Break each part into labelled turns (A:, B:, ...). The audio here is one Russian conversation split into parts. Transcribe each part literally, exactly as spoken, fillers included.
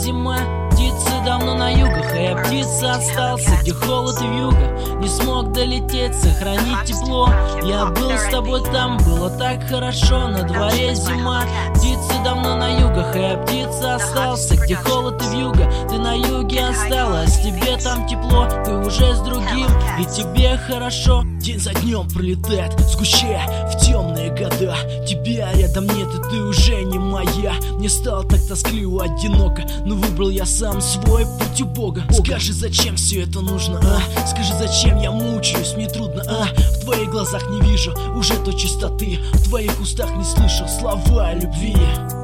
A: зима, птицы давно на югах, а я птица остался, где холод и вьюга. Не смог долететь, сохранить тепло. Я был с тобой там, было так хорошо. На дворе зима, птицы давно на югах, а я птица остался, где холод и вьюга. Ты на юге осталась, тебе там тепло. Ты уже с другим, и тебе хорошо.
B: День за днем пролетает, сгущая в темные года. Тебя рядом нет, и ты уже не моя. Мне стало так тоскливо, одиноко, но выбрал я сам свой путь у Бога. Скажи, зачем все это нужно, а? Скажи, зачем я мучаюсь, мне трудно, а? В твоих глазах не вижу уже той чистоты, в твоих устах не слышу слова о любви.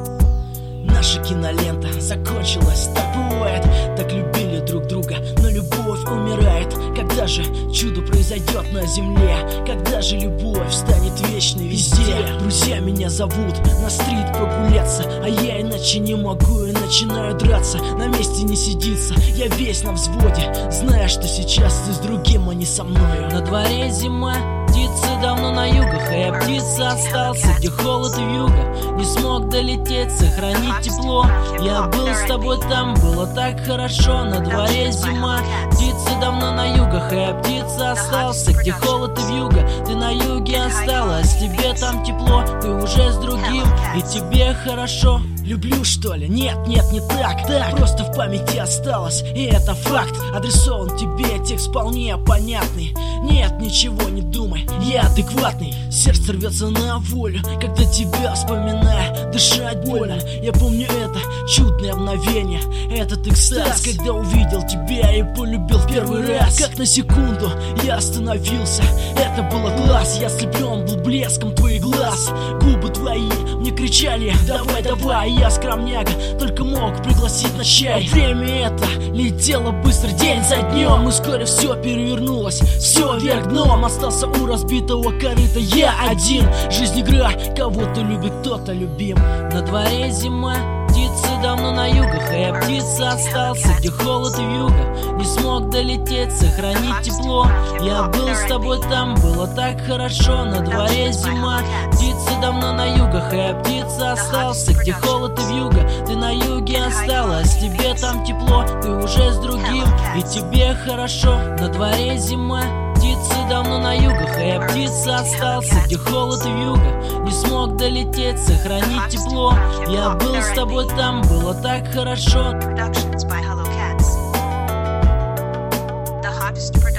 B: Наша кинолента закончилась, так бывает. Так любили друг друга, но любовь умирает. Когда же чудо произойдет на земле? Когда же любовь станет вечной везде? Друзья меня зовут на стрит прогуляться, а я иначе не могу и начинаю драться. На месте не сидится, я весь на взводе, зная, что сейчас ты с другим, а не со мною.
A: На дворе зима, птицы давно на югах, а я птица остался, где холод и вьюга. Не смог долететь, сохранить тепло. Я был с тобой там, было так хорошо. На дворе зима, птицы давно на югах, а я птица остался, где холод и вьюга. Ты на юге осталась, тебе там тепло. Ты уже с другим, и тебе хорошо.
B: Люблю, что ли? Нет, нет, не так, так. Просто в памяти осталось, и это факт. Адресован тебе, текст вполне понятный. Нет, ничего не думай, я адекватный. Сердце рвется на волю, когда тебя вспоминаю. Дышать больно, я помню это чудное мгновение. Этот экстаз, когда увидел тебя и полюбил в первый раз. Как на секунду я остановился, это было класс. Я слеплен был блеском твоих глаз. Губы твои мне кричали: давай, давай. Я скромняга, только мог пригласить на чай. Время это летело быстро, день за днем. И вскоре все перевернулось, все вверх дном. Остался у разбитого корыта я один. Жизнь игра, кого-то любит, кто-то любим.
A: На дворе зима, птицы давно на югах, а я птица остался, где холод и вьюга. Не смог долететь, сохранить тепло. Я был с тобой там, было так хорошо. На дворе зима, птицы давно на югах, а я птица остался, где холод и вьюга. Ты на юге осталась, тебе там тепло. Ты уже с другим, и тебе хорошо. На дворе зима, птицы давно на югах, а я птица остался, где холод и вьюга. Не смог долететь, сохранить тепло. Я был с тобой там, было так хорошо.
C: Productions by Hello Cats. The hottest